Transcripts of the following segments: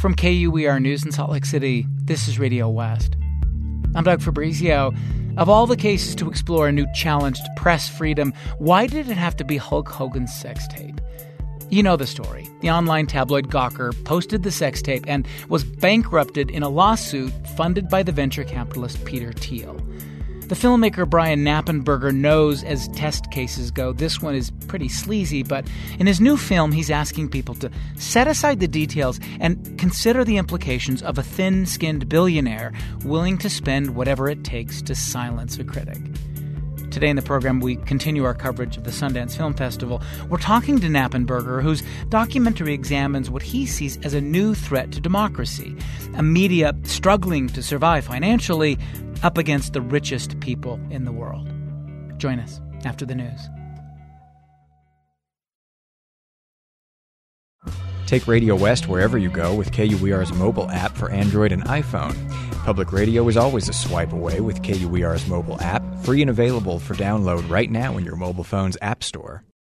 From KUER News in Salt Lake City, this is Radio West. I'm Doug Fabrizio. Of all the cases to explore a new challenge to press freedom, why did it have to be Hulk Hogan's sex tape? You know the story. The online tabloid Gawker posted the sex tape and was bankrupted in a lawsuit funded by the venture capitalist Peter Thiel. The filmmaker Brian Knappenberger knows as test cases go, this one is pretty sleazy, but in his new film, he's asking people to set aside the details and consider the implications of a thin-skinned billionaire willing to spend whatever it takes to silence a critic. Today in the program, we continue our coverage of the Sundance Film Festival. We're talking to Knappenberger, whose documentary examines what he sees as a new threat to democracy, a media struggling to survive financially up against the richest people in the world. Join us after the news. Take Radio West wherever you go with KUER's mobile app for Android and iPhone. Public radio is always a swipe away with KUER's mobile app, free and available for download right now in your mobile phone's app store.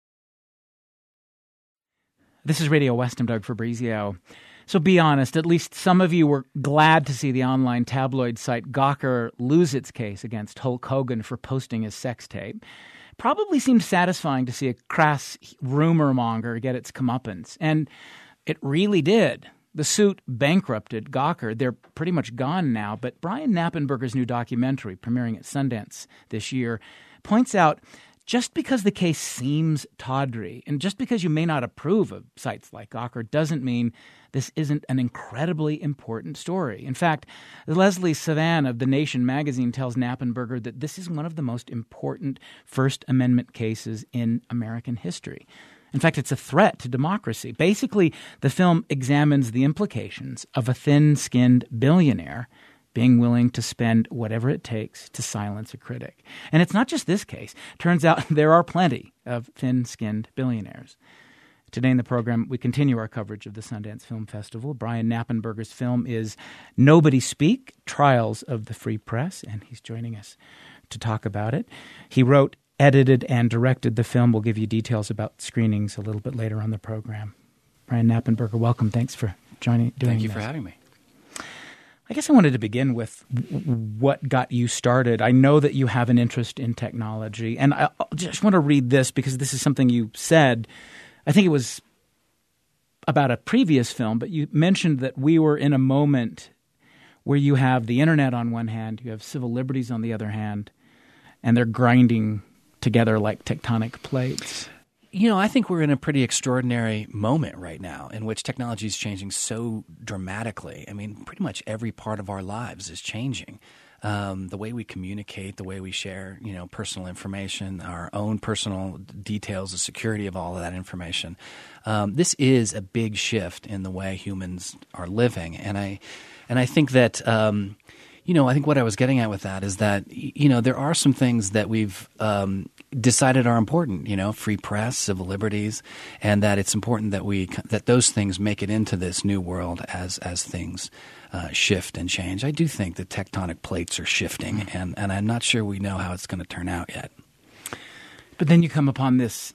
This is Radio West. I'm Doug Fabrizio. So be honest, at least some of you were glad to see the online tabloid site Gawker lose its case against Hulk Hogan for posting his sex tape. Probably seemed satisfying to see a crass rumor monger get its comeuppance. And it really did. The suit bankrupted Gawker. They're pretty much gone now. But Brian Knappenberger's new documentary, premiering at Sundance this year, points out just because the case seems tawdry and just because you may not approve of sites like Gawker doesn't mean this isn't an incredibly important story. In fact, Leslie Savan of The Nation magazine tells Knappenberger that this is one of the most important First Amendment cases in American history. In fact, it's a threat to democracy. Basically, the film examines the implications of a thin-skinned billionaire being willing to spend whatever it takes to silence a critic. And it's not just this case. Turns out there are plenty of thin-skinned billionaires. Today in the program, we continue our coverage of the Sundance Film Festival. Brian Knappenberger's film is Nobody Speak, Trials of the Free Press, and he's joining us to talk about it. He wrote, edited, and directed the film. We'll give you details about screenings a little bit later on the program. Brian Knappenberger, welcome. Thanks for doing this. Thank you for having me. I guess I wanted to begin with what got you started. I know that you have an interest in technology, and I just want to read this because this is something you said. I think it was about a previous film, but you mentioned that we were in a moment where you have the internet on one hand, you have civil liberties on the other hand, and they're grinding together like tectonic plates. You know, I think we're in a pretty extraordinary moment right now in which technology is changing so dramatically. I mean, pretty much every part of our lives is changing. The way we communicate, the way we share, personal information, our own personal details, the security of all of that information. This is a big shift in the way humans are living. And I think that I think what I was getting at with that is that, there are some things that we've decided are important, free press, civil liberties, and that it's important that those things make it into this new world as things shift and change. I do think the tectonic plates are shifting, and I'm not sure we know how it's going to turn out yet. But then you come upon this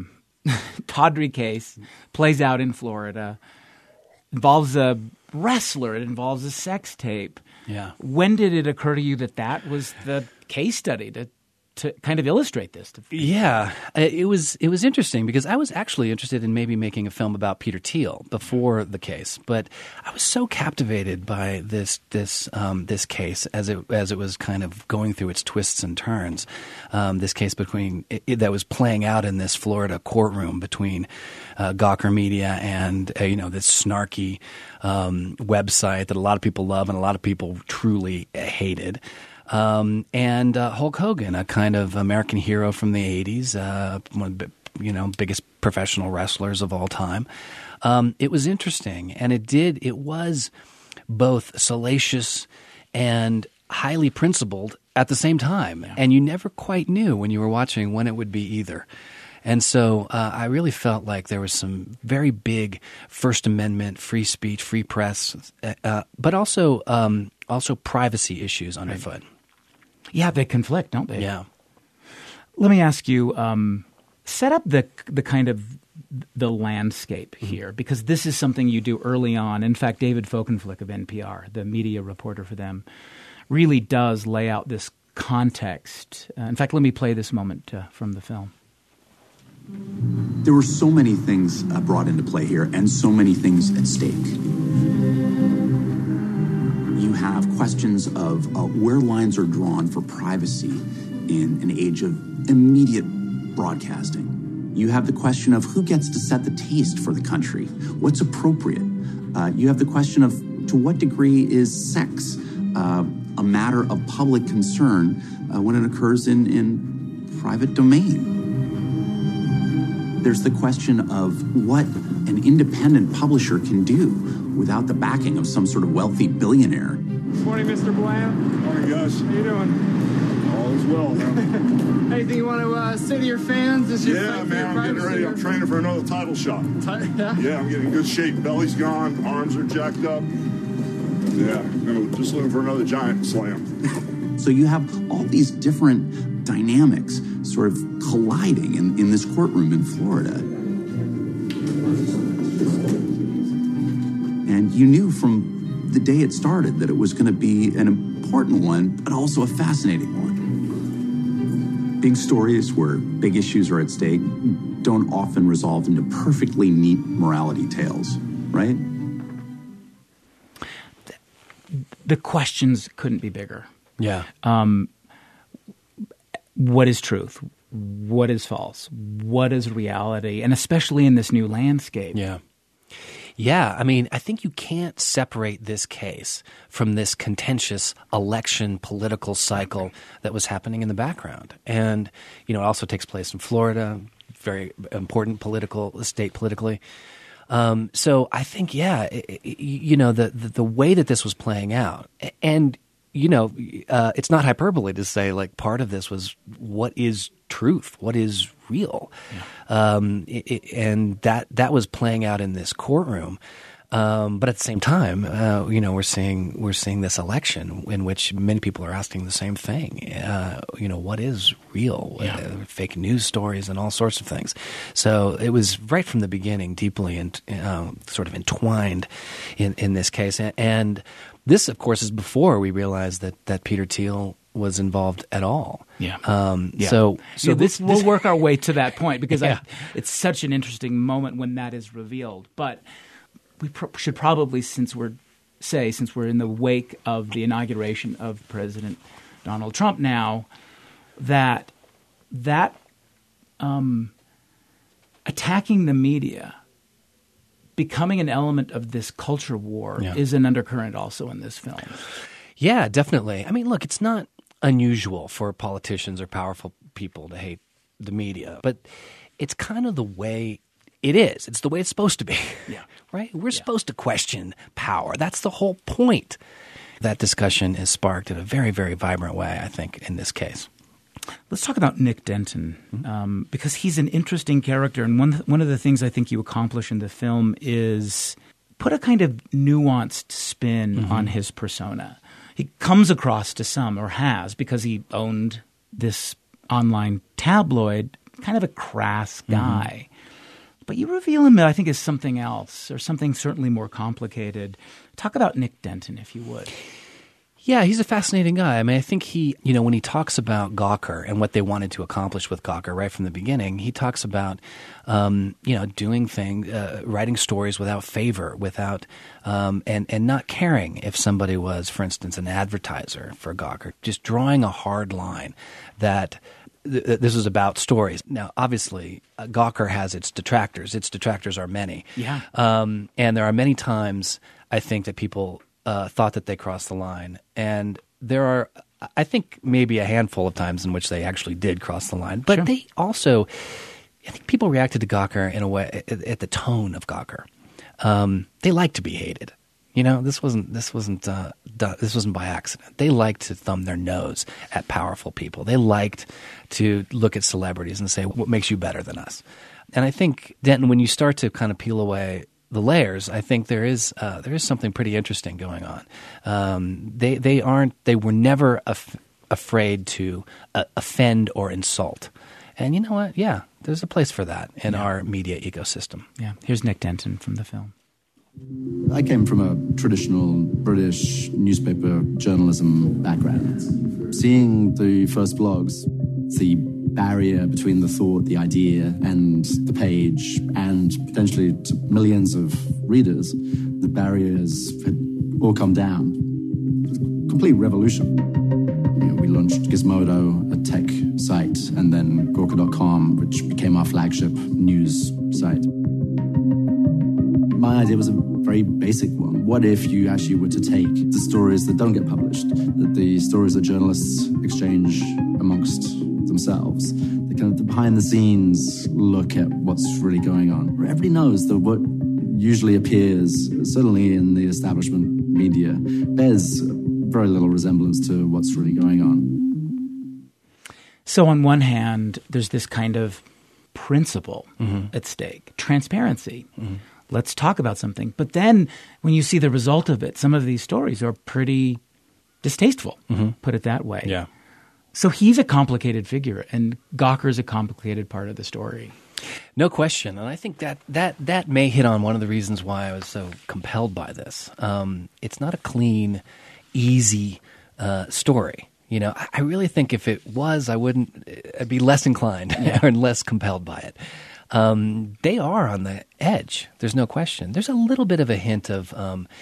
tawdry case, plays out in Florida, involves a wrestler, it involves a sex tape. Yeah. When did it occur to you that was the case study to kind of illustrate this? Yeah. It was interesting because I was actually interested in maybe making a film about Peter Thiel before the case, but I was so captivated by this case as it was kind of going through its twists and turns. This case that was playing out in this Florida courtroom between Gawker Media and this snarky website that a lot of people love and a lot of people truly hated. And Hulk Hogan, a kind of American hero from the 80s, one of the biggest professional wrestlers of all time. It was interesting, and it was both salacious and highly principled at the same time. Yeah. And you never quite knew when you were watching when it would be either. And so I really felt like there was some very big First Amendment, free speech, free press, but also privacy issues underfoot. Right. Yeah, they conflict, don't they? Yeah. Let me ask you, set up the kind of the landscape here, because this is something you do early on. In fact, David Folkenflik of NPR, the media reporter for them, really does lay out this context. In fact, let me play this moment from the film. There were so many things brought into play here and so many things at stake. You have questions of where lines are drawn for privacy in an age of immediate broadcasting. You have the question of who gets to set the taste for the country, what's appropriate. You have the question of to what degree is sex a matter of public concern when it occurs in private domain. There's the question of what an independent publisher can do without the backing of some sort of wealthy billionaire. Morning, Mr. Bland. Morning, guys. How you doing? All is well. Anything you want to say to your fans? Yeah, man, I'm getting ready. I'm training for another title shot. Yeah, I'm getting in good shape. Belly's gone. Arms are jacked up. Yeah, just looking for another giant slam. So you have all these different dynamics sort of colliding in this courtroom in Florida. And you knew from the day it started that it was going to be an important one, but also a fascinating one. Big stories where big issues are at stake don't often resolve into perfectly neat morality tales, right? The questions couldn't be bigger. Yeah. What is truth? What is false? What is reality? And especially in this new landscape. Yeah. Yeah, I mean, I think you can't separate this case from this contentious election political cycle that was happening in the background. And, it also takes place in Florida, very important state politically. So I think, the way that this was playing out, and it's not hyperbole to say like part of this was what is truth, what is real, and that was playing out in this courtroom. But at the same time, we're seeing this election in which many people are asking the same thing. What is real? Fake news stories and all sorts of things. So it was right from the beginning deeply sort of entwined in this case. And this, of course, is before we realized that Peter Thiel was involved at all. Yeah. So we'll work our way to that point because it's such an interesting moment when that is revealed. But we should probably, since we're in the wake of the inauguration of President Donald Trump now, that attacking the media, becoming an element of this culture war, is an undercurrent also in this film. Yeah, definitely. I mean, look, it's not unusual for politicians or powerful people to hate the media, but it's kind of the way it is. It's the way it's supposed to be. Yeah. Right? We're supposed to question power. That's the whole point. That discussion is sparked in a very, very vibrant way, I think, in this case. Let's talk about Nick Denton, because he's an interesting character. And one of the things I think you accomplish in the film is put a kind of nuanced spin on his persona. He comes across to some, or has, because he owned this online tabloid, kind of a crass guy. But you reveal him, I think, as something else, or something certainly more complicated. Talk about Nick Denton, if you would. Yeah, he's a fascinating guy. I mean, I think he, when he talks about Gawker and what they wanted to accomplish with Gawker right from the beginning, he talks about, doing things, writing stories without favor, without, and not caring if somebody was, for instance, an advertiser for Gawker, just drawing a hard line that this is about stories. Now, obviously, Gawker has its detractors. Its detractors are many. Yeah. And there are many times, I think, that people thought that they crossed the line. And there are, I think, maybe a handful of times in which they actually did cross the line. But they also, I think people reacted to Gawker in a way, at the tone of Gawker. They like to be hated. This wasn't by accident. They liked to thumb their nose at powerful people. They liked to look at celebrities and say, what makes you better than us? And I think, Denton, when you start to kind of peel away the layers, I think there is something pretty interesting going on. They were never afraid to offend or insult, And you know what? Yeah, there's a place for that in our media ecosystem. Yeah. Here's Nick Denton from the film. I came from a traditional British newspaper journalism background. Seeing the first blogs, the barrier between the thought, the idea, and the page, and potentially to millions of readers, the barriers had all come down. Complete revolution. We launched Gizmodo, a tech site, and then Gawker.com, which became our flagship news site. My idea was a very basic one. What if you actually were to take the stories that don't get published, the stories that journalists exchange amongst themselves, the kind of the behind-the-scenes look at what's really going on? Everybody knows that what usually appears, certainly in the establishment media, bears very little resemblance to what's really going on. So on one hand, there's this kind of principle at stake, transparency. Let's talk about something. But then when you see the result of it, some of these stories are pretty distasteful, put it that way. Yeah. So he's a complicated figure, and Gawker's a complicated part of the story. No question. And I think that may hit on one of the reasons why I was so compelled by this. It's not a clean, easy story. You know, I really think if it was, I'd be less inclined or less compelled by it. They are on the edge. There's no question. There's a little bit of a hint of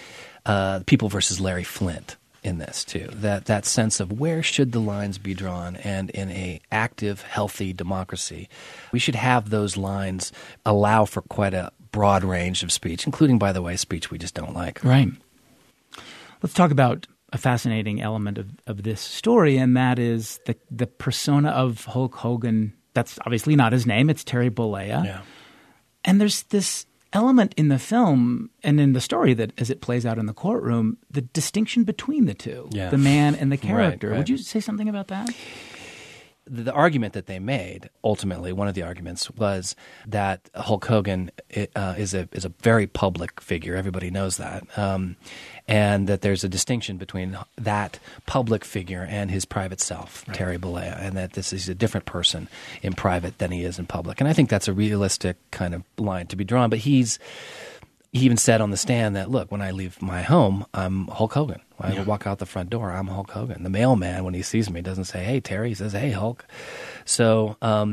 People versus Larry Flynt in this too. That sense of where should the lines be drawn, and in a active, healthy democracy, we should have those lines allow for quite a broad range of speech, including, by the way, speech we just don't like. Right. Let's talk about a fascinating element of this story, and that is the persona of Hulk Hogan. That's obviously not his name. It's Terry Bollea. Yeah. And there's this element in the film and in the story that as it plays out in the courtroom, the distinction between the two, the man and the character. Right. Would you say something about that? The argument that they made, ultimately, one of the arguments was that Hulk Hogan is a very public figure. Everybody knows that. And that there's a distinction between that public figure and his private self, Terry Bollea, and that this is a different person in private than he is in public. And I think that's a realistic kind of line to be drawn. But he even said on the stand that, look, when I leave my home, I'm Hulk Hogan. When I walk out the front door, I'm Hulk Hogan. The mailman, when he sees me, doesn't say, "Hey, Terry," he says, "Hey, Hulk." So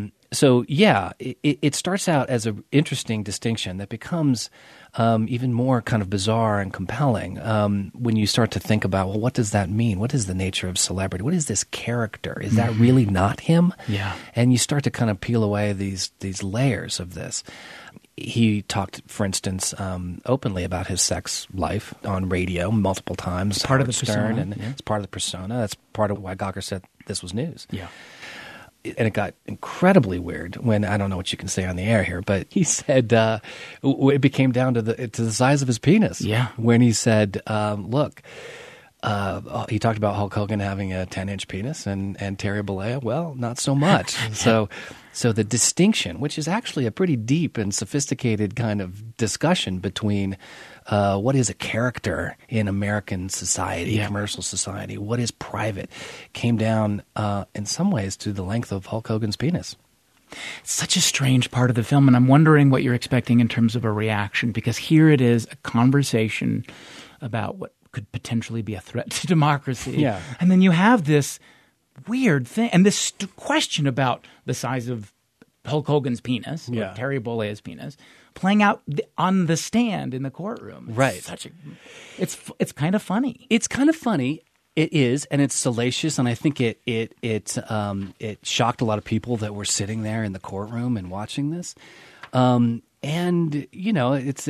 it starts out as an interesting distinction that becomes even more kind of bizarre and compelling when you start to think about, well, what does that mean? What is the nature of celebrity? What is this character? Is that really not him? Yeah. And you start to kind of peel away these layers of this. He talked, for instance, openly about his sex life on radio multiple times. Part of the Stern, persona. and it's part of the persona. That's part of why Gawker said this was news. Yeah. And it got incredibly weird when, I don't know what you can say on the air here, but he said it became down to the size of his penis. Yeah. When he said, look, he talked about Hulk Hogan having a 10-inch penis and Terry Bollea, well, not so much. So the distinction, which is actually a pretty deep and sophisticated kind of discussion between what is a character in American society, commercial society, what is private, came down in some ways to the length of Hulk Hogan's penis. It's such a strange part of the film, and I'm wondering what you're expecting in terms of a reaction, because here it is, a conversation about what could potentially be a threat to democracy. Yeah. And then you have this weird thing, and this question about the size of Hulk Hogan's penis, or Terry Bollea's penis, playing out on the stand in the courtroom. Right. It's kind of funny. It's kind of funny. It is, and it's salacious, and I think it shocked a lot of people that were sitting there in the courtroom and watching this. And you know, it's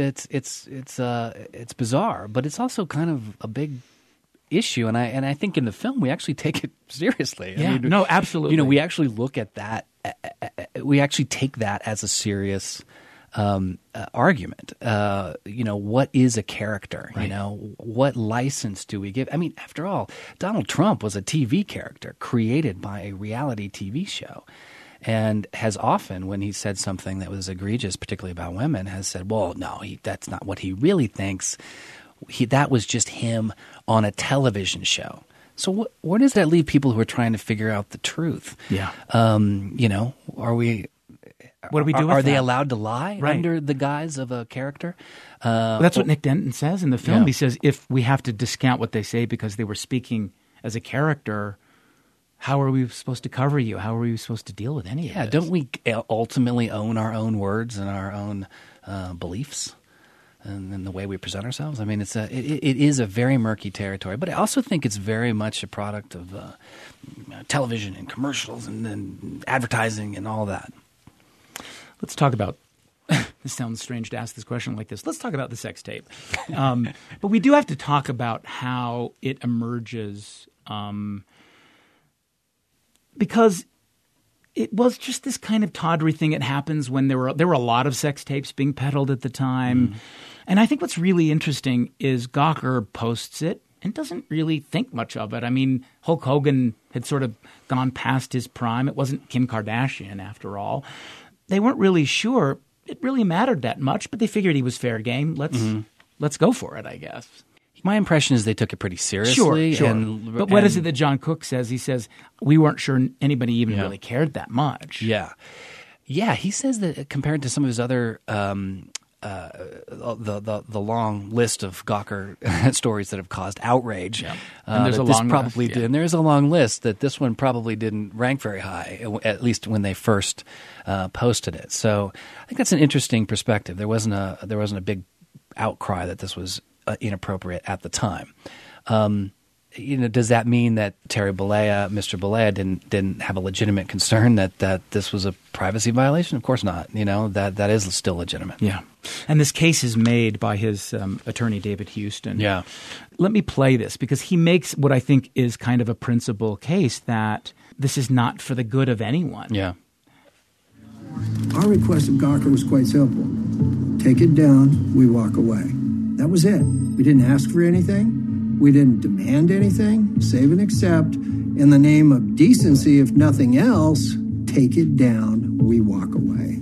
bizarre, but it's also kind of a big issue, and I think in the film we actually take it seriously. Yeah, I mean, no, absolutely. You know, we actually look at that. We actually take that as a serious argument. You know, what is a character? Right. You know, what license do we give? I mean, after all, Donald Trump was a TV character created by a reality TV show. And has often, when he said something that was egregious, particularly about women, has said, well, no, that's not what he really thinks. That was just him on a television show. So where does that leave people who are trying to figure out the truth? Yeah. Are we? What do we do with Are they that? allowed to lie Right. under the guise of a character? Well, that's what Nick Denton says in the film. Yeah. He says if we have to discount what they say because they were speaking as a character, how are we supposed to cover you? How are we supposed to deal with any of this? Don't we ultimately own our own words and our own beliefs and the way we present ourselves? I mean, it is a very murky territory, but I also think it's very much a product of television and commercials and advertising and all that. Let's talk about – this sounds strange to ask this question like this. Let's talk about the sex tape. But we do have to talk about how it emerges because it was just this kind of tawdry thing that happens when there were a lot of sex tapes being peddled at the time. Mm. And I think what's really interesting is Gawker posts it and doesn't really think much of it. I mean, Hulk Hogan had sort of gone past his prime. It wasn't Kim Kardashian after all. They weren't really sure it really mattered that much, but they figured he was fair game. Let's go for it, I guess. My impression is they took it pretty seriously. Sure. But what is it that John Cook says? He says, we weren't sure anybody even really cared that much. Yeah. Yeah, he says that compared to some of his other the long list of Gawker stories that have caused outrage. Yeah. And there's a long list. And there's a long list that this one probably didn't rank very high, at least when they first posted it. So I think that's an interesting perspective. There wasn't a big outcry that this was inappropriate at the time. Does that mean that Terry Bollea, Mr. Bollea, didn't have a legitimate concern that this was a privacy violation? Of course not. That is still legitimate. Yeah. And this case is made by his attorney, David Houston. Yeah. Let me play this because he makes what I think is kind of a principal case that this is not for the good of anyone. Yeah. Our request of Gawker was quite simple. Take it down, we walk away. That was it. We didn't ask for anything. We didn't demand anything. Save and accept. In the name of decency, if nothing else, take it down, we walk away.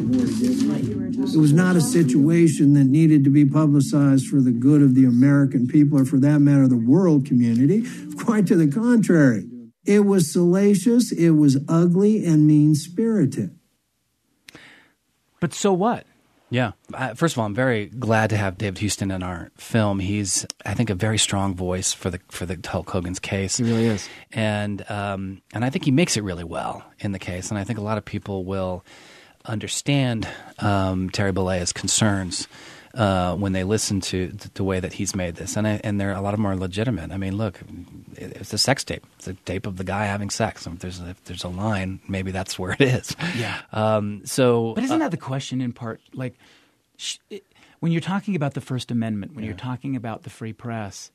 It was not a situation that needed to be publicized for the good of the American people or, for that matter, the world community. Quite to the contrary. It was salacious, it was ugly, and mean-spirited. But so what? Yeah. First of all, I'm very glad to have David Houston in our film. He's, I think, a very strong voice for the Hulk Hogan's case. He really is. And I think he makes it really well in the case. And I think a lot of people will understand Terry Bollea's concerns when they listen to the way that he's made this. And there a lot of them are legitimate. I mean, look, it's a sex tape. It's a tape of the guy having sex. If there's a line, maybe that's where it is. Yeah. But isn't that the question in part? Like, when you're talking about the First Amendment, when you're talking about the free press,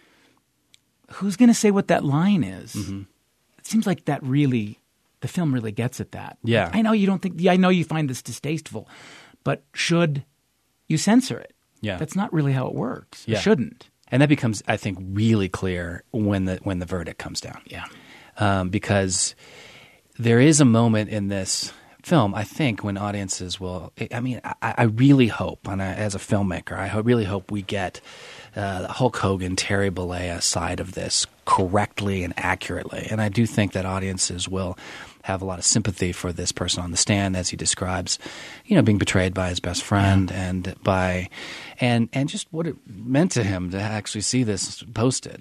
who's going to say what that line is? Mm-hmm. It seems like that really, the film really gets at that. Yeah. I know you don't think. I know you find this distasteful, but should you censor it? Yeah. That's not really how it works. Yeah. It shouldn't. And that becomes, I think, really clear when the verdict comes down. Yeah. Because there is a moment in this film, I think, when audiences will – I mean, I really hope, and as a filmmaker, I really hope we get the Hulk Hogan, Terry Bollea side of this correctly and accurately. And I do think that audiences will have a lot of sympathy for this person on the stand as he describes, being betrayed by his best friend and just what it meant to him to actually see this posted.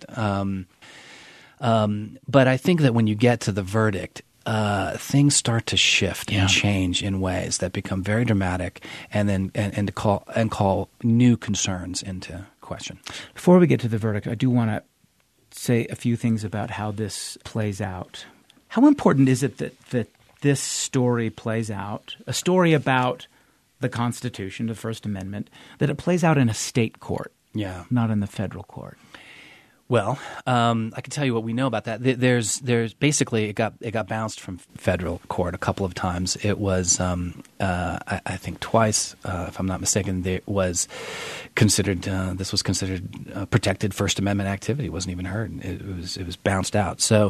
But I think that when you get to the verdict, things start to shift and change in ways that become very dramatic, and to call new concerns into question. Before we get to the verdict, I do want to say a few things about how this plays out. How important is it that this story plays out, a story about the Constitution, the First Amendment, that it plays out in a state court, not in the federal court? Well, I can tell you what we know about that. There's basically it got bounced from federal court a couple of times. It was I think twice, if I'm not mistaken. It was considered this was considered protected First Amendment activity. It wasn't even heard. It was bounced out. So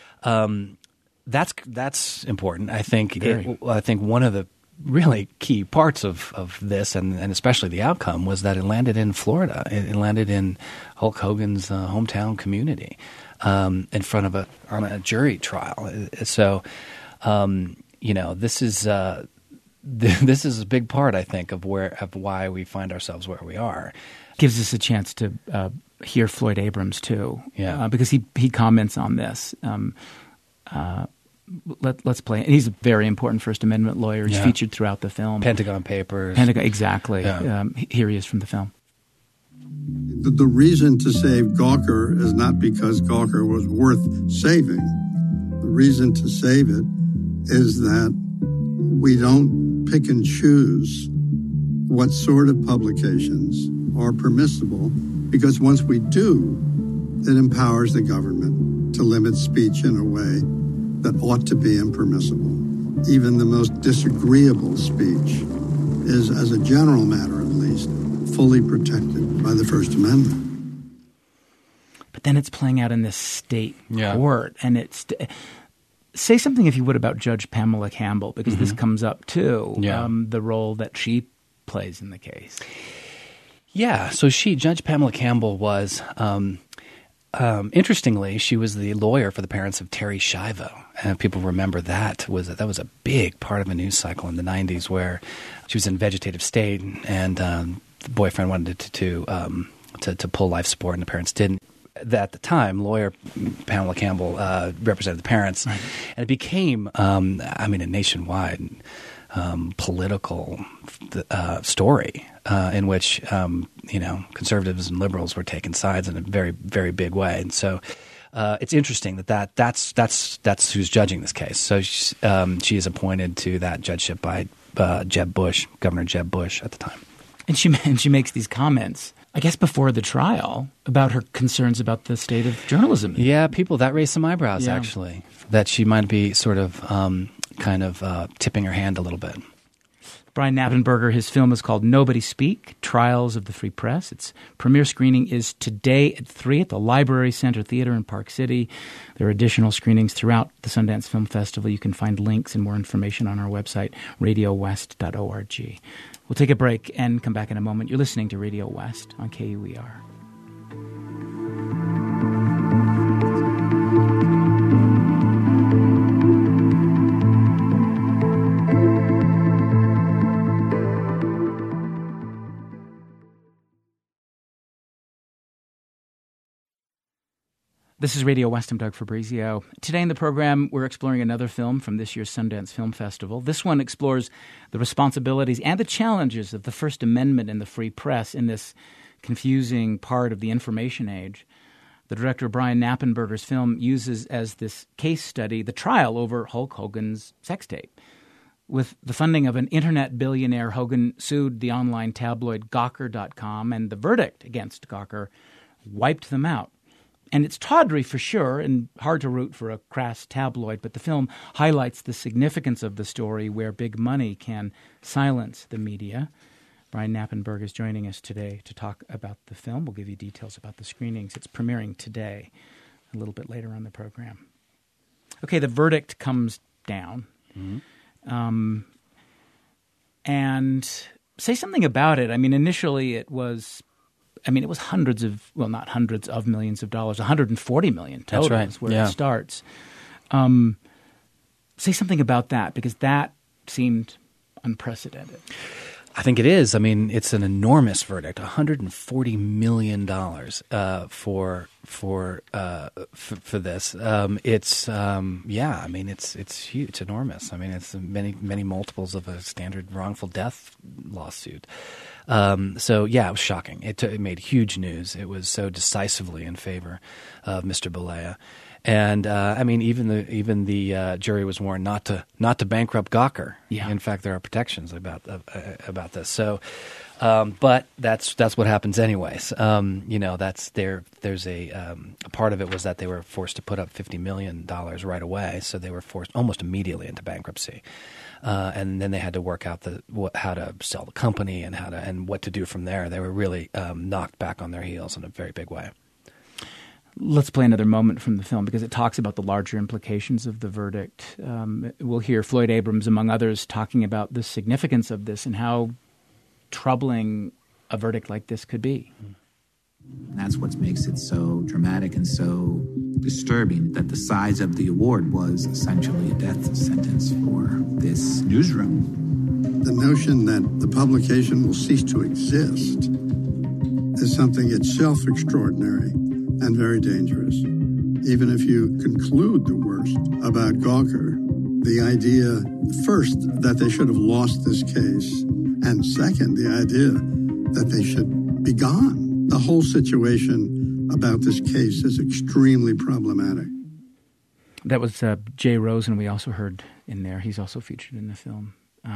that's important. I think one of the really key parts of this, and especially the outcome, was that it landed in Florida. It landed in Hulk Hogan's hometown community. in front of on a jury trial. So, this is this is a big part, I think, of why we find ourselves where we are. Gives us a chance to hear Floyd Abrams too, because he comments on this. Let's play. And he's a very important First Amendment lawyer. He's featured throughout the film. Pentagon Papers. Exactly. Yeah. Here he is from the film. The reason to save Gawker is not because Gawker was worth saving. The reason to save it is that we don't pick and choose what sort of publications are permissible, because once we do, it empowers the government to limit speech in a way that ought to be impermissible. Even the most disagreeable speech is, as a general matter at least, fully protected by the First Amendment. But then it's playing out in this state court, and say something, if you would, about Judge Pamela Campbell, because this comes up too, the role that she plays in the case. Yeah, so Judge Pamela Campbell was, interestingly, she was the lawyer for the parents of Terri Schiavo. And people remember that was a big part of a news cycle in the 90s, where she was in vegetative state, and the boyfriend wanted to pull life support, and the parents didn't. At the time, lawyer Pamela Campbell represented the parents, right. And it became, a nationwide political story in which conservatives and liberals were taking sides in a very, very big way. And so it's interesting that's who's judging this case. So she is appointed to that judgeship by Governor Jeb Bush at the time. And she makes these comments, I guess, before the trial about her concerns about the state of journalism. Yeah, that raised some eyebrows, actually, that she might be sort of tipping her hand a little bit. Brian Knappenberger, his film is called Nobody Speak, Trials of the Free Press. Its premiere screening is today at 3 at the Library Center Theater in Park City. There are additional screenings throughout the Sundance Film Festival. You can find links and more information on our website, radiowest.org. We'll take a break and come back in a moment. You're listening to Radio West on KUER. This is Radio West. I'm Doug Fabrizio. Today in the program, we're exploring another film from this year's Sundance Film Festival. This one explores the responsibilities and the challenges of the First Amendment and the free press in this confusing part of the information age. The director Brian Knappenberger's film uses as this case study the trial over Hulk Hogan's sex tape. With the funding of an internet billionaire, Hogan sued the online tabloid Gawker.com, and the verdict against Gawker wiped them out. And it's tawdry for sure and hard to root for a crass tabloid, but the film highlights the significance of the story where big money can silence the media. Brian Knappenberger is joining us today to talk about the film. We'll give you details about the screenings. It's premiering today, a little bit later on the program. Okay, the verdict comes down. Mm-hmm. And say something about it. I mean, initially it was hundreds of, well, not hundreds of millions of dollars, $140 million total. That's right. Is where it starts. Say something about that, because that seemed unprecedented. I think it is. I mean, it's an enormous verdict, $140 million for this. It's huge. It's enormous. I mean, it's many multiples of a standard wrongful death lawsuit. It was shocking. It made huge news. It was so decisively in favor of Mr. Bollea. And even the jury was warned not to bankrupt Gawker. Yeah. In fact, there are protections about this. So, but that's what happens anyways. There's a part of it was that they were forced to put up $50 million right away, so they were forced almost immediately into bankruptcy. And then they had to work out how to sell the company and what to do from there. They were really knocked back on their heels in a very big way. Let's play another moment from the film because it talks about the larger implications of the verdict. We'll hear Floyd Abrams, among others, talking about the significance of this and how troubling a verdict like this could be. That's what makes it so dramatic and so disturbing that the size of the award was essentially a death sentence for this newsroom. The notion that the publication will cease to exist is something itself extraordinary and very dangerous. Even if you conclude the worst about Gawker, the idea, first, that they should have lost this case, and second, the idea that they should be gone. The whole situation about this case is extremely problematic. That was Jay Rosen we also heard in there. He's also featured in the film.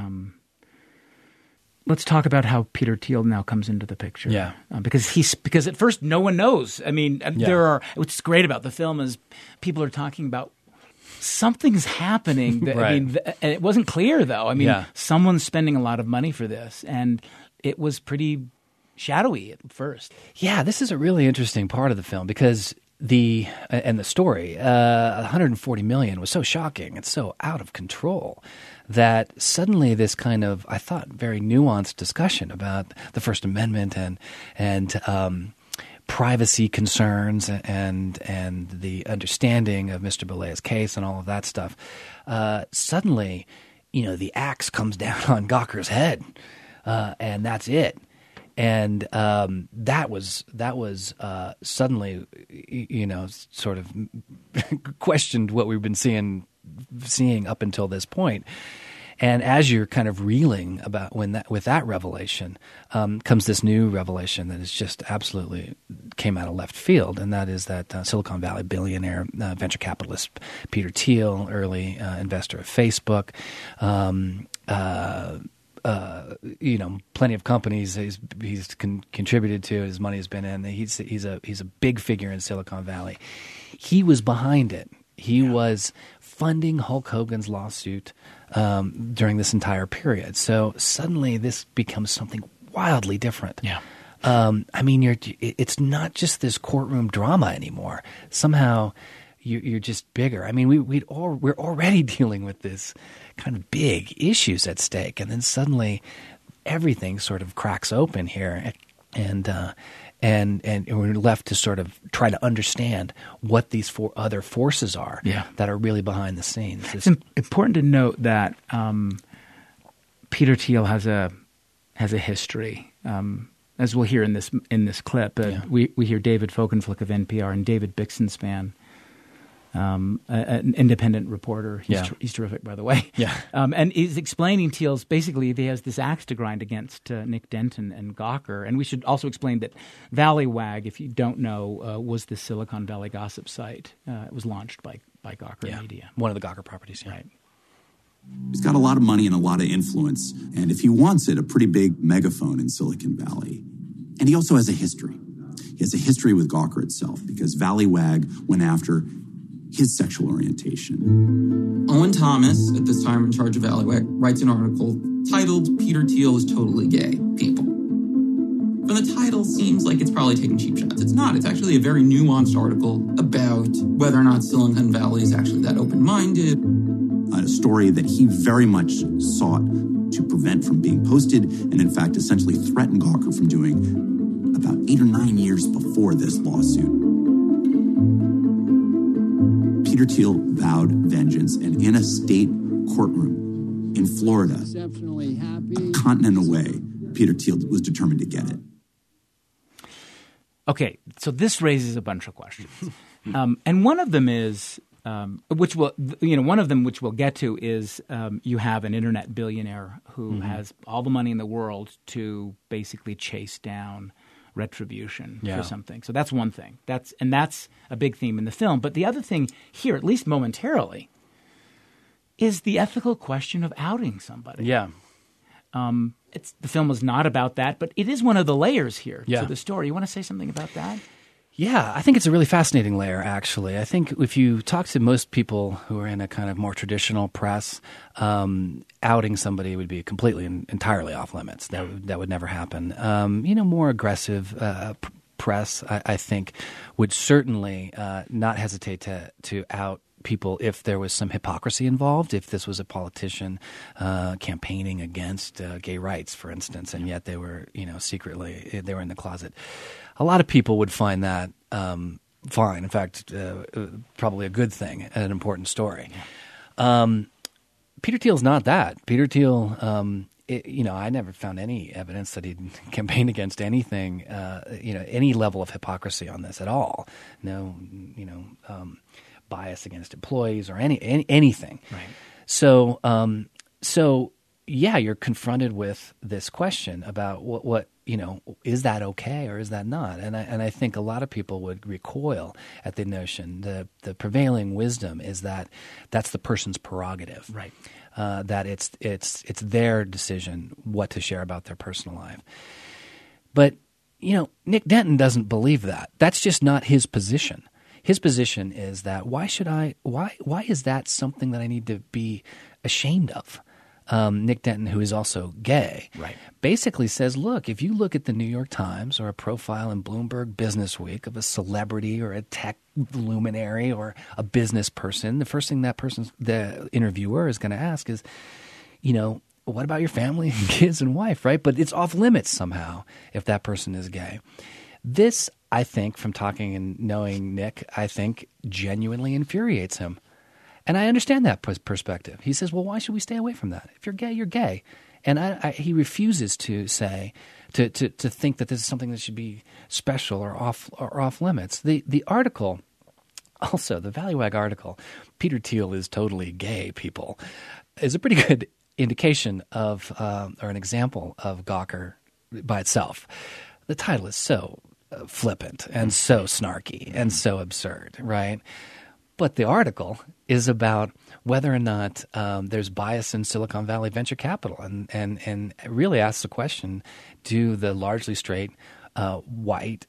Let's talk about how Peter Thiel now comes into the picture. Yeah. Because at first no one knows. I mean, what's great about the film is people are talking about something's happening. Right. I mean, and it wasn't clear though. I mean, someone's spending a lot of money for this, and it was pretty shadowy at first. Yeah, this is a really interesting part of the film because the story, $140 million was so shocking. It's so out of control that suddenly this kind of, I thought, very nuanced discussion about the First Amendment and privacy concerns and the understanding of Mr. Boulez's case and all of that stuff. Suddenly, the axe comes down on Gawker's head, and that's it. And that was suddenly, sort of questioned what we've been seeing up until this point. And as you're kind of reeling about with that revelation, comes this new revelation that is just absolutely came out of left field, and that is that Silicon Valley billionaire, venture capitalist Peter Thiel, early investor of Facebook. Plenty of companies he's contributed to. His money has been in. He's a big figure in Silicon Valley. He was behind it. He was funding Hulk Hogan's lawsuit during this entire period. So suddenly this becomes something wildly different. Yeah. It's not just this courtroom drama anymore. Somehow you're just bigger. I mean, we're already dealing with this kind of big issues at stake, and then suddenly everything sort of cracks open here, and we're left to sort of try to understand what these other forces are that are really behind the scenes. It's important to note that Peter Thiel has a history, as we'll hear in this clip. We hear David Folkenflik of NPR and David Bixenspan, an independent reporter. He's terrific, by the way. Yeah. And he's explaining Thiel's, basically he has this axe to grind against Nick Denton and Gawker. And we should also explain that Valleywag, if you don't know, was the Silicon Valley gossip site. It was launched by Gawker Media. One of the Gawker properties, Right. He's got a lot of money and a lot of influence, and if he wants it, a pretty big megaphone in Silicon Valley. And he also has a history. He has a history with Gawker itself, because Valleywag went after his sexual orientation. Owen Thomas, at this time in charge of Valleywag, writes an article titled "Peter Thiel is Totally Gay, People." From the title, seems like it's probably taking cheap shots. It's not. It's actually a very nuanced article about whether or not Silicon Valley is actually that open-minded. A story that he very much sought to prevent from being posted, and in fact essentially threatened Gawker from doing about 8 or 9 years before this lawsuit. Peter Thiel vowed vengeance, and in a state courtroom in Florida, a continent away, Peter Thiel was determined to get it. Okay, so this raises a bunch of questions, and one of them is, which we'll get to, is you have an internet billionaire who has all the money in the world to basically chase down retribution for something. So that's one thing. That's a big theme in the film. But the other thing here, at least momentarily, is the ethical question of outing somebody. Yeah. The film is not about that, but it is one of the layers here to the story. You want to say something about that? Yeah, I think it's a really fascinating layer, actually. I think if you talk to most people who are in a kind of more traditional press, outing somebody would be completely and entirely off limits. That would never happen. More aggressive press, I think, would certainly not hesitate to out people if there was some hypocrisy involved, if this was a politician campaigning against gay rights, for instance, and yet they were, secretly, they were in the closet. A lot of people would find that fine. In fact, probably a good thing and an important story. Yeah. Peter Thiel's not that. Peter Thiel, I never found any evidence that he'd campaigned against anything, any level of hypocrisy on this at all. No, bias against employees or anything. Right. So yeah, you're confronted with this question about what is that okay or is that not? And I think a lot of people would recoil at the notion. The prevailing wisdom is that that's the person's prerogative, right? That it's their decision what to share about their personal life. But Nick Denton doesn't believe that. That's just not his position. His position is that why is that something that I need to be ashamed of? Nick Denton, who is also gay, right, basically says, look, if you look at the New York Times or a profile in Bloomberg Businessweek of a celebrity or a tech luminary or a business person, the first thing the interviewer is going to ask is, what about your family and kids and wife, right? But it's off limits somehow if that person is gay. This, I think, from talking and knowing Nick, I think genuinely infuriates him. And I understand that perspective. He says, well, why should we stay away from that? If you're gay, you're gay. And he refuses to say, to think that this is something that should be special or off limits. The article, also the Value-Ag article, Peter Thiel is totally gay, people, is a pretty good indication of, or an example of Gawker by itself. The title is so flippant and so snarky and so absurd, right? But the article is about whether or not there's bias in Silicon Valley venture capital, and really asks the question: do the largely straight, white,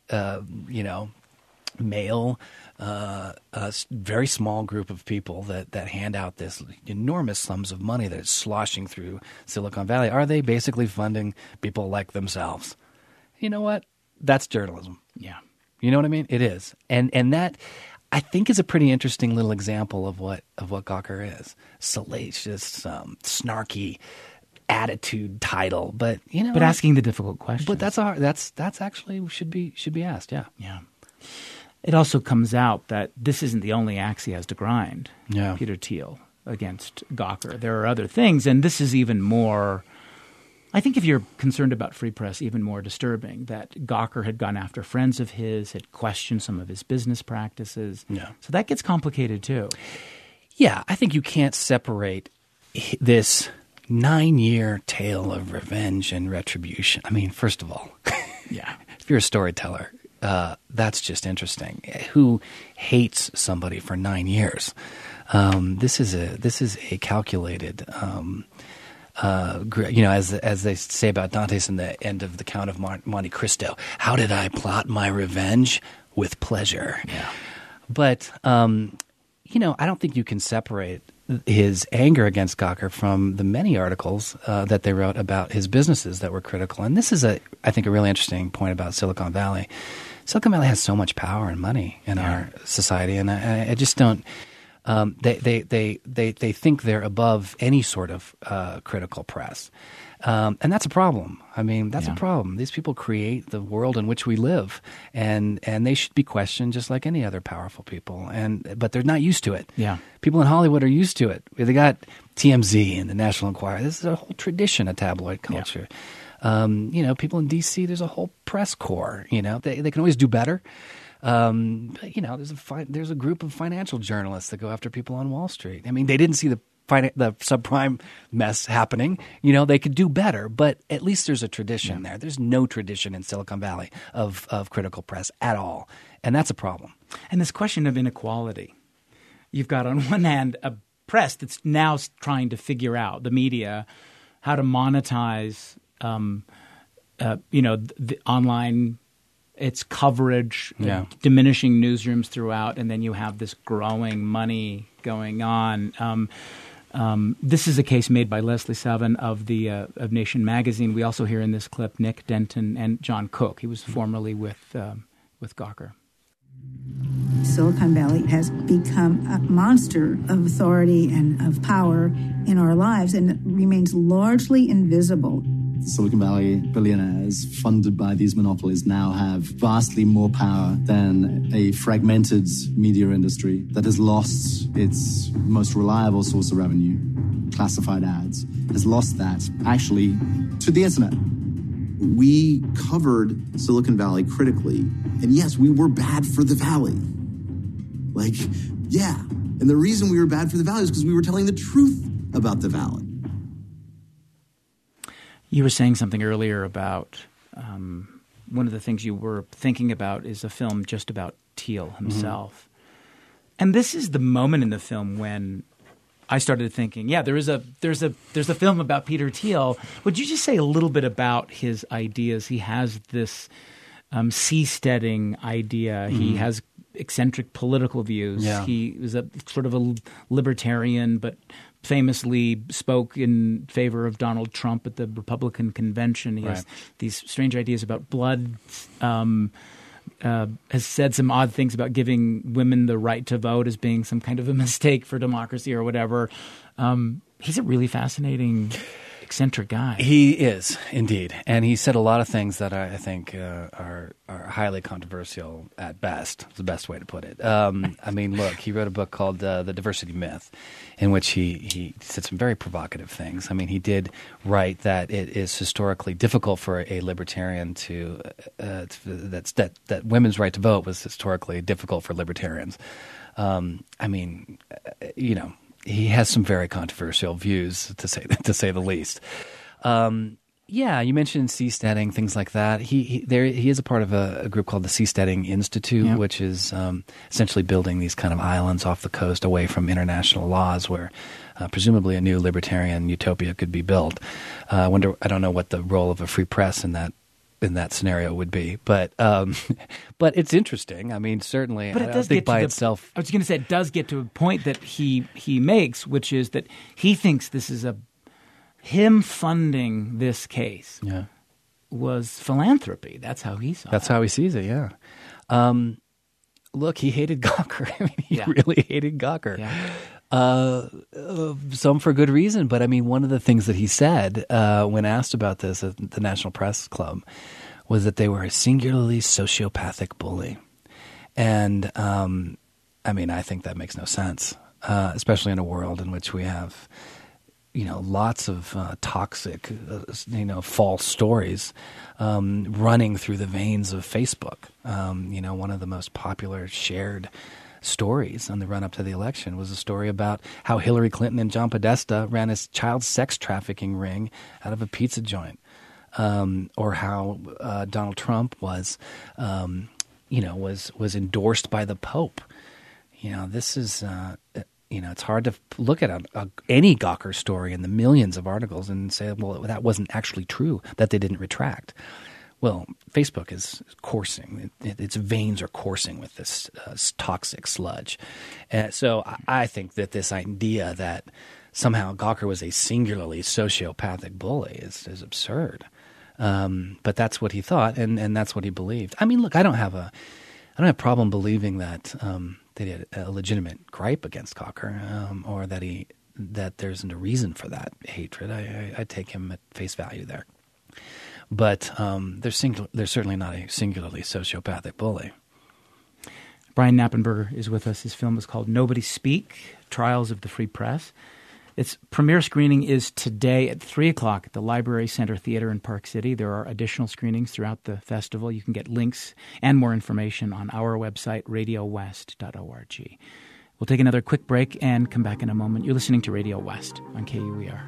male, very small group of people that hand out this enormous sums of money that is sloshing through Silicon Valley, are they basically funding people like themselves? You know what? That's journalism. Yeah. You know what I mean? It is, and that, I think, is a pretty interesting little example of what Gawker is. Salacious, snarky attitude title, but but asking the difficult questions. But that's actually should be asked. Yeah. Yeah. It also comes out that this isn't the only axe he has to grind. Yeah. Peter Thiel against Gawker. There are other things, and this is even more. I think if you're concerned about free press, even more disturbing that Gawker had gone after friends of his, had questioned some of his business practices. Yeah. So that gets complicated too. Yeah, I think you can't separate this 9-year tale of revenge and retribution. I mean, first of all, yeah, if you're a storyteller, that's just interesting. Who hates somebody for 9 years? This is a calculated. As they say about Dante's in the end of The Count of Monte Cristo, how did I plot my revenge? With pleasure. Yeah. But, I don't think you can separate his anger against Gawker from the many articles that they wrote about his businesses that were critical. And this is, I think, a really interesting point about Silicon Valley. Silicon Valley has so much power and money in our society, and I just don't. They think they're above any sort of critical press, and that's a problem. I mean, that's a problem. These people create the world in which we live, and they should be questioned just like any other powerful people. But they're not used to it. Yeah, people in Hollywood are used to it. They got TMZ and the National Enquirer. This is a whole tradition of tabloid culture. Yeah. People in D.C. There's a whole press corps. They can always do better. There's a group of financial journalists that go after people on Wall Street. I mean, they didn't see the subprime mess happening. They could do better, but at least there's a tradition there. There's no tradition in Silicon Valley of critical press at all, and that's a problem. And this question of inequality, you've got on one hand a press that's now trying to figure out, the media, how to monetize, the online. Its coverage, diminishing newsrooms throughout, and then you have this growing money going on. This is a case made by Leslie Savin of Nation magazine. We also hear in this clip Nick Denton and John Cook. He was formerly with Gawker. Silicon Valley has become a monster of authority and of power in our lives, and it remains largely invisible. Silicon Valley billionaires funded by these monopolies now have vastly more power than a fragmented media industry that has lost its most reliable source of revenue, classified ads, has lost that actually to the internet. We covered Silicon Valley critically, and yes, we were bad for the Valley. Like, yeah. And the reason we were bad for the Valley is because we were telling the truth about the Valley. You were saying something earlier about one of the things you were thinking about is a film just about Thiel himself. And this is the moment in the film when I started thinking, yeah, there's a film about Peter Thiel. Would you just say a little bit about his ideas? He has this seasteading idea. He has eccentric political views. Yeah. He was a sort of a libertarian, but famously spoke in favor of Donald Trump at the Republican convention. He has these strange ideas about blood. Has said some odd things about giving women the right to vote as being some kind of a mistake for democracy or whatever. He's a really fascinating, eccentric guy. He is, indeed. And he said a lot of things that I think are highly controversial at best. It's the best way to put it. I mean, look, he wrote a book called The Diversity Myth, in which he said some very provocative things. I mean, he did write that it is historically difficult for a libertarian that women's right to vote was historically difficult for libertarians. I mean, you know, he has some very controversial views, to say the least. Yeah, you mentioned seasteading, things like that. He is a part of a group called the Seasteading Institute, which is essentially building these kind of islands off the coast away from international laws where presumably a new libertarian utopia could be built. I don't know what the role of a free press in that scenario would be, but it's interesting. I mean, certainly, but it does think get by to itself. I was going to say it does get to a point that he makes, which is that he thinks this is him funding this case was philanthropy. That's how he saw it. That's how he sees it. Yeah. Look, he hated Gawker. I mean, he really hated Gawker. Yeah. Some for good reason, but I mean, one of the things that he said when asked about this at the National Press Club was that they were a singularly sociopathic bully. And I mean, I think that makes no sense, especially in a world in which we have, you know, lots of toxic, false stories running through the veins of Facebook. You know, one of the most popular shared stories on the run-up to the election was a story about how Hillary Clinton and John Podesta ran a child sex trafficking ring out of a pizza joint, or how Donald Trump was endorsed by the Pope. You know, this is it's hard to look at any Gawker story in the millions of articles and say, well, that wasn't actually true, that they didn't retract. Well, Facebook is coursing. Its veins are coursing with this toxic sludge. So I think that this idea that somehow Gawker was a singularly sociopathic bully is absurd. But that's what he thought, and that's what he believed. I mean, look, I don't have a problem believing that he had a legitimate gripe against Gawker, or that there isn't a reason for that hatred. I take him at face value there. But there's certainly not a singularly sociopathic bully. Brian Knappenberger is with us. His film is called Nobody Speak, Trials of the Free Press. Its premiere screening is today at 3 o'clock at the Library Center Theater in Park City. There are additional screenings throughout the festival. You can get links and more information on our website, radiowest.org. We'll take another quick break and come back in a moment. You're listening to Radio West on KUER.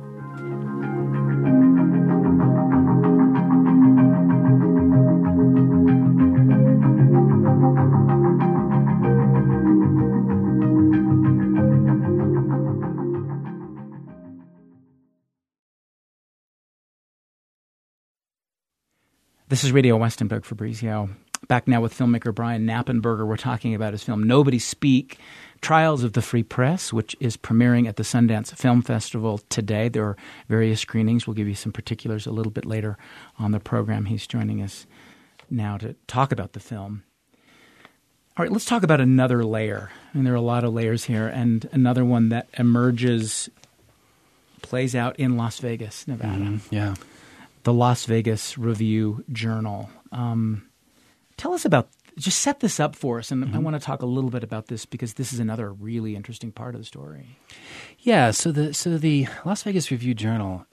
This is Radio West. I'm Doug Fabrizio. Back now with filmmaker Brian Knappenberger. We're talking about his film Nobody Speak, Trials of the Free Press, which is premiering at the Sundance Film Festival today. There are various screenings. We'll give you some particulars a little bit later on the program. He's joining us now to talk about the film. All right, let's talk about another layer. I mean, there are a lot of layers here, and another one that plays out in Las Vegas, Nevada. Yeah. the Las Vegas Review-Journal. Tell us about, just set this up for us, and I want to talk a little bit about this because this is another really interesting part of the story. Yeah, so the Las Vegas Review-Journal,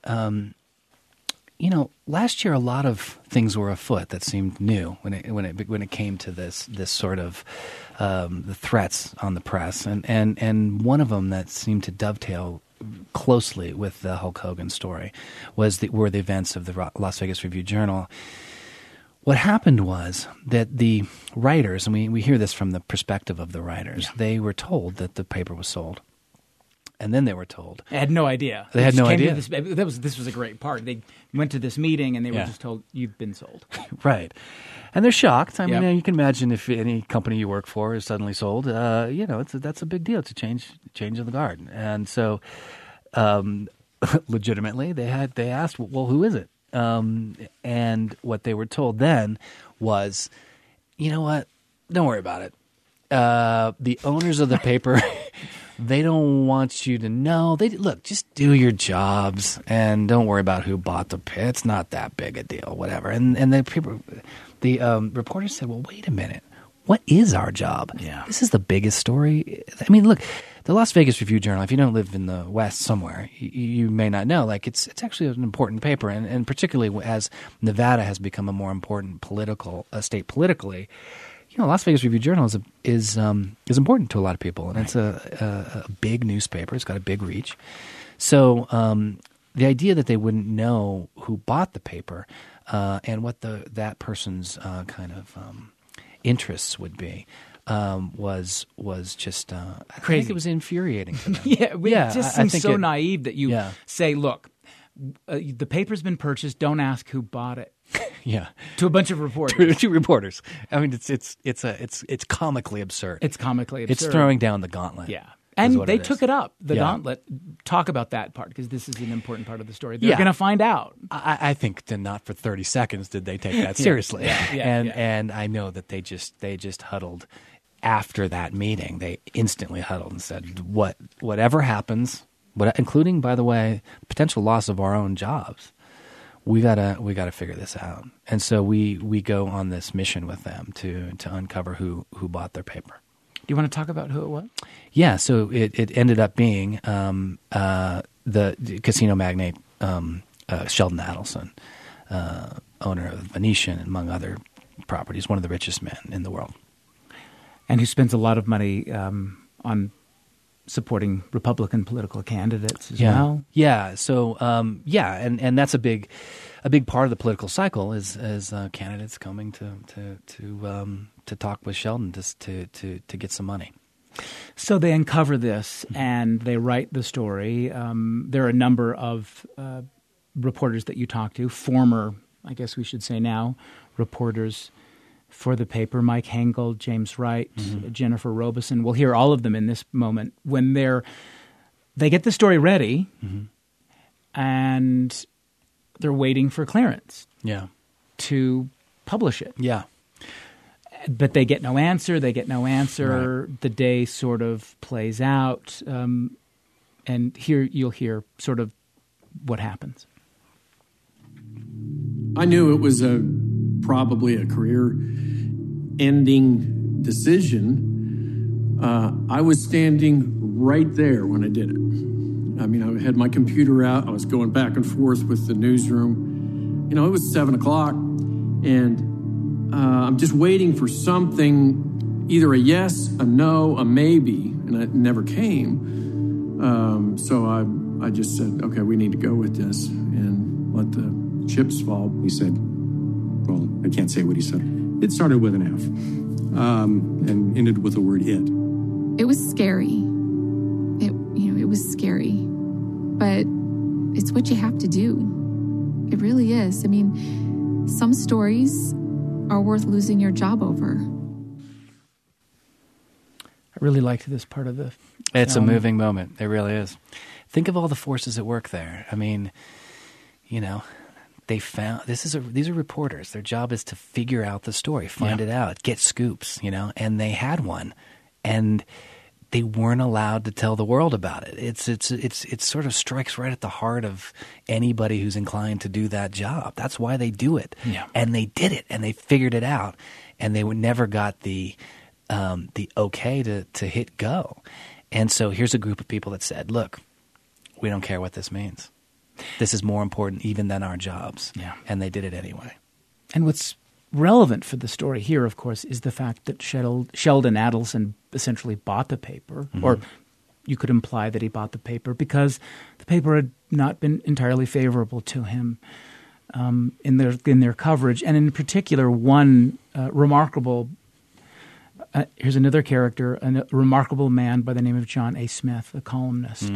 last year a lot of things were afoot that seemed new when it came to this sort of the threats on the press, and one of them that seemed to dovetail closely with the Hulk Hogan story were the events of the Las Vegas Review-Journal. What happened was that the writers, and we hear this from the perspective of the writers, they were told that the paper was sold. And then they were told. They had no idea. They had no idea. This was a great part. They went to this meeting and they were just told, you've been sold. Right. And they're shocked. I mean, you can imagine if any company you work for is suddenly sold, that's a big deal. It's a change of the guard. And so legitimately they asked, well, who is it? And what they were told then was, you know what? Don't worry about it. The owners of the paper, they don't want you to know. Look, just do your jobs and don't worry about who bought the paper. It's not that big a deal, whatever. And the reporter said, well, wait a minute. What is our job? Yeah. This is the biggest story. I mean, look, the Las Vegas Review-Journal, if you don't live in the West somewhere, you may not know, like it's actually an important paper. And particularly as Nevada has become a more important state politically, Las Vegas Review-Journal is important to a lot of people. And it's a big newspaper. It's got a big reach. So the idea that they wouldn't know who bought the paper and what that person's kind of interests would be was just I crazy. think it was infuriating to them. It just seems so naive that you say, look, the paper's been purchased. Don't ask who bought it. Yeah, to a bunch of reporters. to reporters. I mean, it's comically absurd. It's comically absurd. It's throwing down the gauntlet. Yeah. And they took it up, the gauntlet. Talk about that part, because this is an important part of the story. They're going to find out. I think that not for 30 seconds did they take that seriously. And I know that they just huddled after that meeting. They instantly huddled and said, whatever happens, including, by the way, potential loss of our own jobs, we gotta figure this out. And so we go on this mission with them to uncover who bought their paper. Do you want to talk about who it was? Yeah, so it ended up being the casino magnate Sheldon Adelson, owner of Venetian, among other properties, one of the richest men in the world. And who spends a lot of money on supporting Republican political candidates as well. Yeah, so and that's a big part of the political cycle is candidates coming to talk with Sheldon to get some money. So they uncover this and they write the story. There are a number of reporters that you talk to, former, I guess we should say now, reporters for the paper, Mike Hengel, James Wright, Jennifer Robeson. We'll hear all of them in this moment when they get the story ready and they're waiting for clearance to publish it. Yeah. But they get no answer. Right. The day sort of plays out. And here you'll hear sort of what happens. I knew it was probably a career-ending decision. I was standing right there when I did it. I mean, I had my computer out. I was going back and forth with the newsroom. It was 7 o'clock, and I'm just waiting for something, either a yes, a no, a maybe, and it never came. So I just said, okay, we need to go with this and let the chips fall. He said, well, I can't say what he said. It started with an F and ended with the word it. It was scary. It was scary, but it's what you have to do. It really is. I mean, some stories are worth losing your job over. I really liked this part of the It's a moving moment. It really is. Think of all the forces at work there. I mean, they found these are reporters. Their job is to figure out the story, find it out, get scoops, and they had one. And they weren't allowed to tell the world about it. It sort of strikes right at the heart of anybody who's inclined to do that job. That's why they do it. Yeah. And they did it, and they figured it out, and they never got the okay to hit go. And so here's a group of people that said, look, we don't care what this means. This is more important even than our jobs. Yeah. And they did it anyway. And what's relevant for the story here, of course, is the fact that Sheldon Adelson essentially bought the paper, or you could imply that he bought the paper because the paper had not been entirely favorable to him in their coverage. And in particular, one remarkable here's another character, a remarkable man by the name of John A. Smith, a columnist,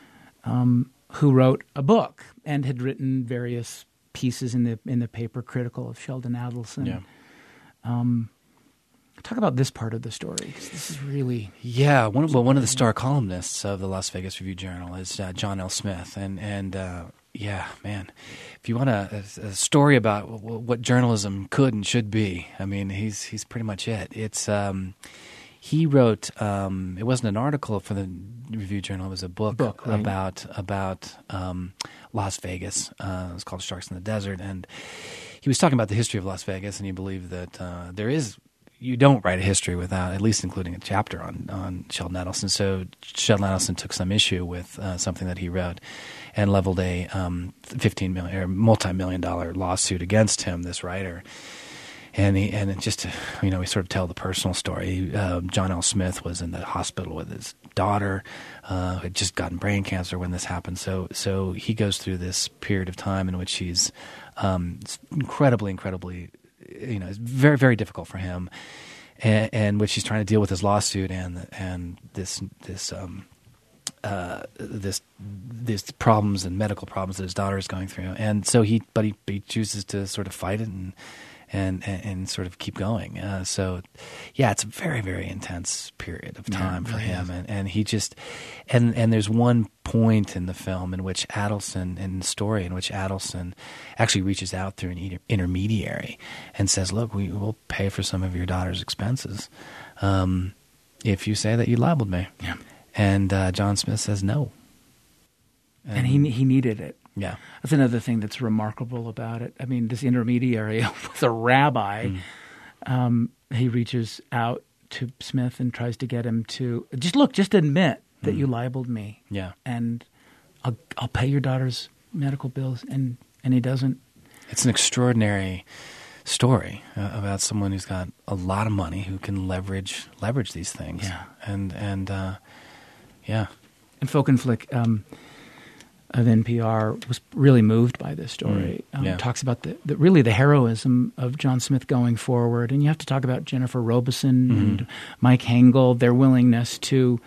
who wrote a book and had written various pieces in the paper critical of Sheldon Adelson. Yeah. Talk about this part of the story. This is really one of the star columnists of the Las Vegas Review-Journal is John L. Smith, and yeah, man, if you want a story about what journalism could and should be, I mean, he's pretty much it. It's he wrote it wasn't an article for the Review-Journal; it was a book right. about Las Vegas. It was called Sharks in the Desert, and he was talking about the history of Las Vegas, and he believed that you don't write a history without at least including a chapter on Sheldon Adelson. So Sheldon Adelson took some issue with something that he wrote and leveled a $15 million or multi-million-dollar lawsuit against him, this writer. And we sort of tell the personal story. John L. Smith was in the hospital with his daughter, who had just gotten brain cancer when this happened. So he goes through this period of time in which he's incredibly, it's very, very difficult for him, and which he's trying to deal with his lawsuit and this problems and medical problems that his daughter is going through. And so he chooses to sort of fight it and sort of keep going. So yeah, it's a very, very intense period of time for him. And he just, and there's one point in the film in which Adelson actually reaches out through an intermediary and says, look, we will pay for some of your daughter's expenses if you say that you libeled me. Yeah. And John Smith says no. And he needed it. Yeah. That's another thing that's remarkable about it. I mean, this intermediary was a rabbi. He reaches out to Smith and tries to get him to just admit that you libeled me. Yeah. And I'll pay your daughter's medical bills. And he doesn't. It's an extraordinary story about someone who's got a lot of money who can leverage these things. Yeah. And yeah. And Folkenflik of NPR was really moved by this story. Talks about the heroism of John Smith going forward. And you have to talk about Jennifer Robeson and Mike Hengel, their willingness to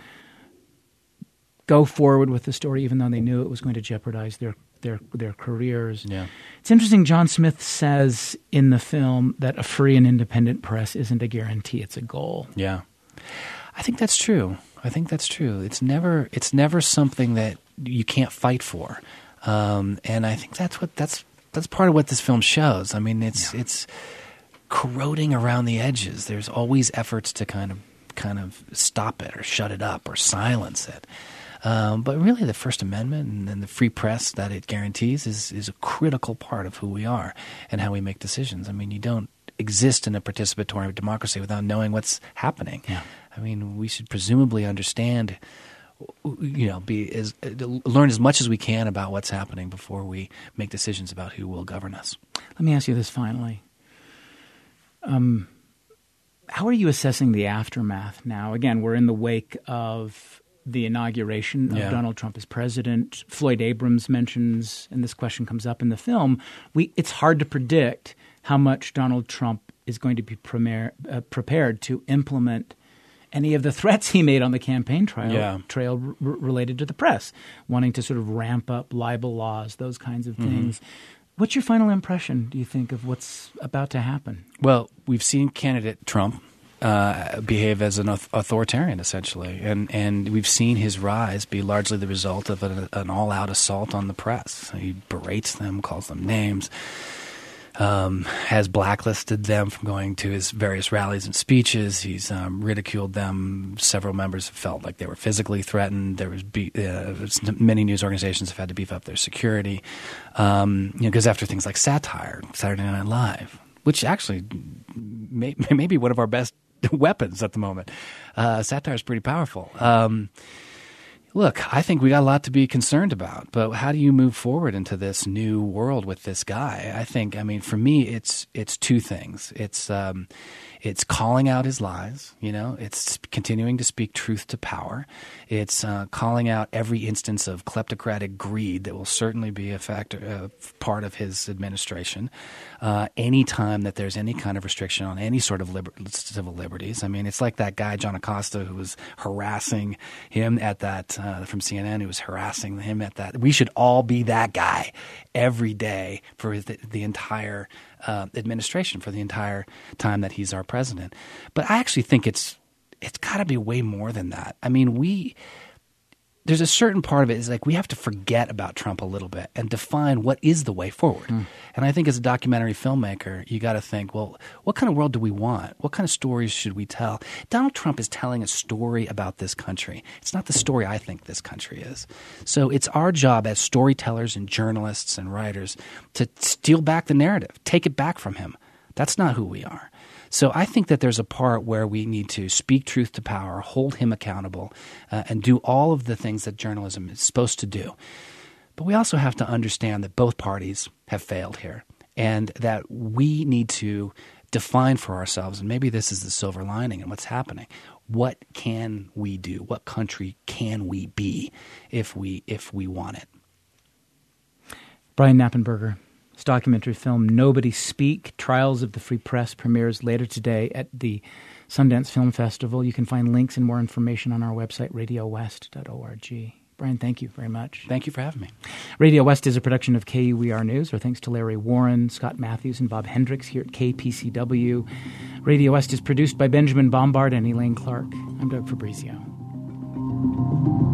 go forward with the story even though they knew it was going to jeopardize their careers. Yeah. It's interesting, John Smith says in the film that a free and independent press isn't a guarantee, it's a goal. Yeah. I think that's true. It's never something that you can't fight for, and I think that's part of what this film shows. I mean, it's corroding around the edges. There's always efforts to kind of stop it or shut it up or silence it. But really, the First Amendment and the free press that it guarantees is a critical part of who we are and how we make decisions. I mean, you don't exist in a participatory democracy without knowing what's happening. Yeah. I mean, we should presumably understand, learn as much as we can about what's happening before we make decisions about who will govern us. Let me ask you this finally. How are you assessing the aftermath now? Again, we're in the wake of the inauguration of Donald Trump as president. Floyd Abrams mentions, and this question comes up in the film, it's hard to predict how much Donald Trump is going to be prepared to implement any of the threats he made on the campaign trail related to the press, wanting to sort of ramp up libel laws, those kinds of things. What's your final impression, do you think, of what's about to happen? Well, we've seen candidate Trump behave as an authoritarian, essentially, and we've seen his rise be largely the result of an all-out assault on the press. He berates them, calls them names. has blacklisted them from going to his various rallies and speeches. He's ridiculed them. Several members have felt like they were physically threatened. There was many news organizations have had to beef up their security. Because after things like satire, Saturday Night Live, which actually may be one of our best weapons at the moment. Satire is pretty powerful. Look, I think we got a lot to be concerned about, but how do you move forward into this new world with this guy? For me, it's two things. It's calling out his lies, it's continuing to speak truth to power. It's calling out every instance of kleptocratic greed that will certainly be a part of his administration. Any time that there's any kind of restriction on any sort of civil liberties. It's like that guy, John Acosta, who was harassing him at that, from CNN, who was harassing him at that. We should all be that guy every day for the entire administration, for the entire time that he's our president. But I actually think it's got to be way more than that. There's a certain part of it is like we have to forget about Trump a little bit and define what is the way forward. And I think as a documentary filmmaker, you got to think, well, what kind of world do we want? What kind of stories should we tell? Donald Trump is telling a story about this country. It's not the story I think this country is. So it's our job as storytellers and journalists and writers to steal back the narrative, take it back from him. That's not who we are. So I think that there's a part where we need to speak truth to power, hold him accountable, and do all of the things that journalism is supposed to do. But we also have to understand that both parties have failed here and that we need to define for ourselves, and maybe this is the silver lining in what's happening, what can we do? What country can we be if we want it? Brian Knappenberger. His documentary film, Nobody Speak, Trials of the Free Press, premieres later today at the Sundance Film Festival. You can find links and more information on our website, radiowest.org. Brian, thank you very much. Thank you for having me. Radio West is a production of KUER News. Our thanks to Larry Warren, Scott Matthews, and Bob Hendricks here at KPCW. Radio West is produced by Benjamin Bombard and Elaine Clark. I'm Doug Fabrizio.